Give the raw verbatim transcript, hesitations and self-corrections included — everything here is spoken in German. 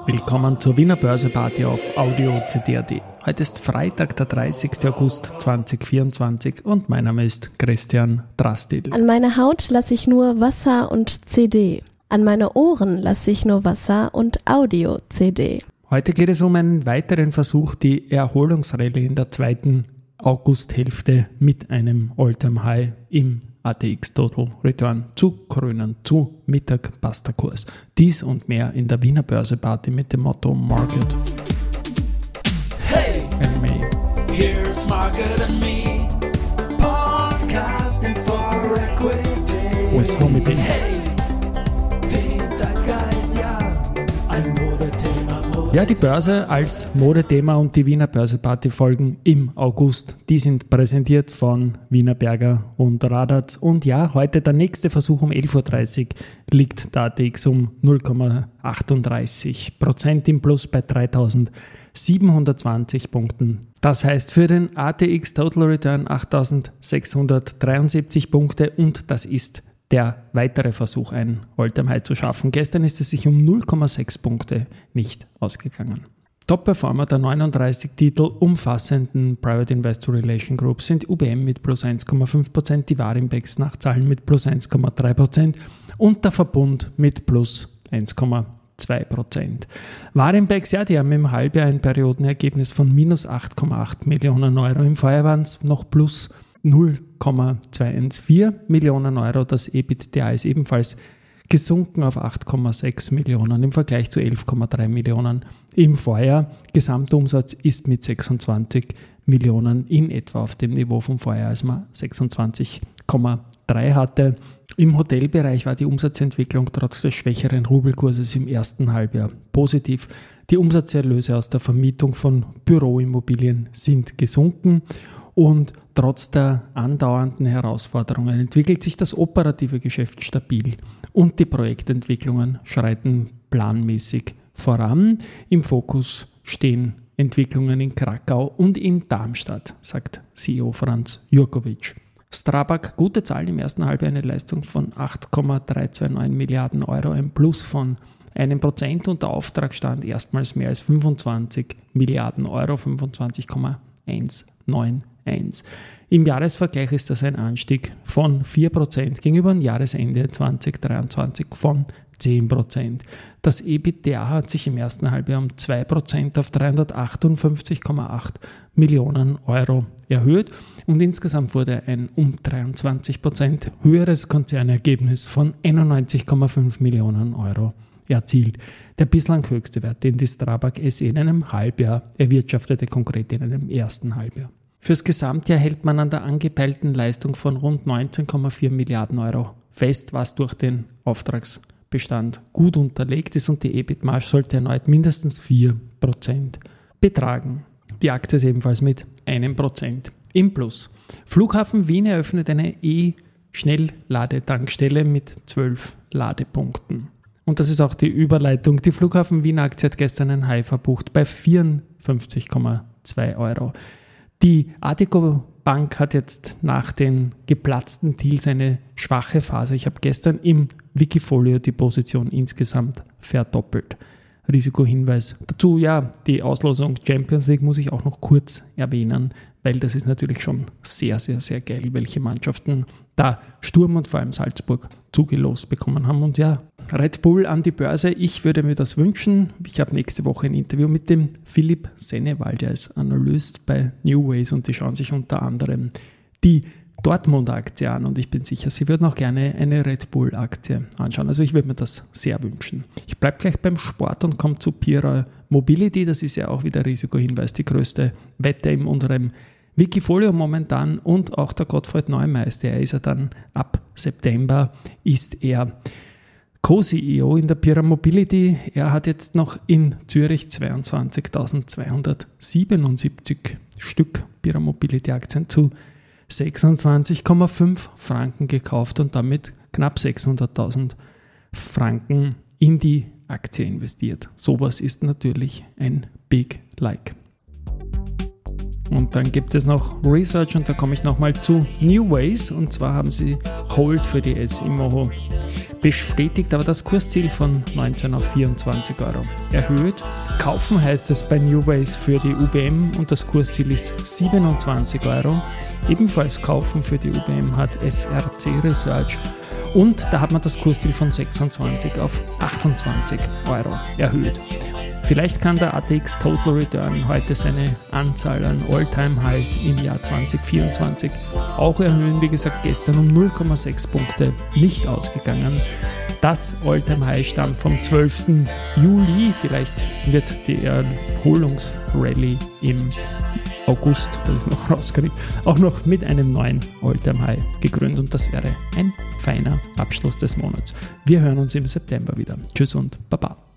Willkommen zur Wiener Börse-Party auf Audio C D punkt A T. Heute ist Freitag, der dreißigster August zweitausendvierundzwanzig und mein Name ist Christian Drastil. An meine Haut lasse ich nur Wasser und C D. An meine Ohren lasse ich nur Wasser und Audio-C D. Heute geht es um einen weiteren Versuch, die Erholungsrallye in der zweiten Augusthälfte mit einem All-Time-High im A T X Total Return zu krönen, zu Mittag-Pasta-Kurs. Dies und mehr in der Wiener Börse-Party mit dem Motto Market. Hey, and me. Here's Market and Me, podcasting for equity. With Homie B. Hey, den Zeitgeist, ja, ein Modethema. Mode. Ja, die Börse als Modethema und die Wiener Börse-Party folgen im August. Die sind präsentiert von Wienerberger und Radatz. Und ja, heute der nächste Versuch um elf Uhr dreißig liegt der A T X um null Komma achtunddreißig Prozent im Plus bei dreitausendsiebenhundertzwanzig Punkten. Das heißt für den A T X Total Return achttausendsechshundertdreiundsiebzig Punkte und das ist der weitere Versuch, ein All-Time-High zu schaffen. Gestern ist es sich um null Komma sechs Punkte nicht ausgegangen. Top-Performer der neununddreißig Titel umfassenden Private Investor Relation Group sind U B M mit plus eins Komma fünf Prozent, die Warimpex nach Zahlen mit plus eins Komma drei Prozent und der Verbund mit plus eins Komma zwei Prozent. Warimpex, ja, die haben im Halbjahr ein Periodenergebnis von minus acht Komma acht Millionen Euro. Im Vorjahr waren es noch plus null Komma zweihundertvierzehn Millionen Euro. Das EBITDA ist ebenfalls gesunken auf acht Komma sechs Millionen im Vergleich zu elf Komma drei Millionen im Vorjahr. Gesamtumsatz ist mit sechsundzwanzig Millionen in etwa auf dem Niveau vom Vorjahr, als man sechsundzwanzig Komma drei hatte. Im Hotelbereich war die Umsatzentwicklung trotz des schwächeren Rubelkurses im ersten Halbjahr positiv. Die Umsatzerlöse aus der Vermietung von Büroimmobilien sind gesunken. Und trotz der andauernden Herausforderungen entwickelt sich das operative Geschäft stabil und die Projektentwicklungen schreiten planmäßig voran. Im Fokus stehen Entwicklungen in Krakau und in Darmstadt, sagt C E O Franz Jurkovic. Strabag, gute Zahlen im ersten Halbjahr, eine Leistung von acht Komma dreihundertneunundzwanzig Milliarden Euro, ein Plus von einem Prozent und der Auftragsstand erstmals mehr als fünfundzwanzig Milliarden Euro, fünfundzwanzig Komma neunzehn. Im Jahresvergleich ist das ein Anstieg von vier Prozent gegenüber dem Jahresende zweitausenddreiundzwanzig von zehn Prozent. Das EBITDA hat sich im ersten Halbjahr um zwei Prozent auf dreihundertachtundfünfzig Komma acht Millionen Euro erhöht und insgesamt wurde ein um dreiundzwanzig Prozent höheres Konzernergebnis von einundneunzig Komma fünf Millionen Euro erzielt. Der bislang höchste Wert, den die Strabag S E in einem Halbjahr erwirtschaftete, konkret in einem ersten Halbjahr. Fürs Gesamtjahr hält man an der angepeilten Leistung von rund neunzehn Komma vier Milliarden Euro fest, was durch den Auftragsbestand gut unterlegt ist und die E B I T-Marge sollte erneut mindestens vier Prozent betragen. Die Aktie ist ebenfalls mit einem Prozent im Plus. Flughafen Wien eröffnet eine E-Schnellladetankstelle mit zwölf Ladepunkten. Und das ist auch die Überleitung. Die Flughafen Wien Aktie hat gestern ein High verbucht bei vierundfünfzig Komma zwei Euro. Die Addiko Bank hat jetzt nach den geplatzten Deals eine schwache Phase. Ich habe gestern im Wikifolio die Position insgesamt verdoppelt. Risikohinweis dazu, ja, die Auslosung Champions League muss ich auch noch kurz erwähnen, weil das ist natürlich schon sehr, sehr, sehr geil, welche Mannschaften da Sturm und vor allem Salzburg zugelost bekommen haben. Und ja, Red Bull an die Börse, ich würde mir das wünschen. Ich habe nächste Woche ein Interview mit dem Philipp Seneval, der ist Analyst bei New Ways und die schauen sich unter anderem die Dortmund-Aktie an und ich bin sicher, Sie würden auch gerne eine Red Bull-Aktie anschauen. Also ich würde mir das sehr wünschen. Ich bleibe gleich beim Sport und komme zu Pira Mobility. Das ist ja auch wieder Risikohinweis, die größte Wette in unserem Wikifolio momentan und auch der Gottfried Neumeister. Er ist ja dann ab September, ist er Co-C E O in der Pira Mobility. Er hat jetzt noch in Zürich zweiundzwanzigtausendzweihundertsiebenundsiebzig Stück Pira Mobility Aktien zu sechsundzwanzig Komma fünf Franken gekauft und damit knapp sechshunderttausend Franken in die Aktie investiert. Sowas ist natürlich ein Big Like. Und dann gibt es noch Research und da komme ich nochmal zu New Ways und zwar haben sie Hold für die S-Immo bestätigt aber das Kursziel von neunzehn auf vierundzwanzig Euro erhöht. Kaufen heißt es bei Newways für die U B M und das Kursziel ist siebenundzwanzig Euro. Ebenfalls kaufen für die U B M hat S R C Research und da hat man das Kursziel von sechsundzwanzig auf achtundzwanzig Euro erhöht. Vielleicht kann der A T X Total Return heute seine Anzahl an All-Time-Highs im Jahr zwanzig vierundzwanzig auch erhöhen. Wie gesagt, gestern um null Komma sechs Punkte nicht ausgegangen. Das All-Time-High stammt vom zwölften Juli. Vielleicht wird die Erholungsrallye im August, das ist noch rausgekriegt, auch noch mit einem neuen All-Time-High gekrönt und das wäre ein feiner Abschluss des Monats. Wir hören uns im September wieder. Tschüss und Baba.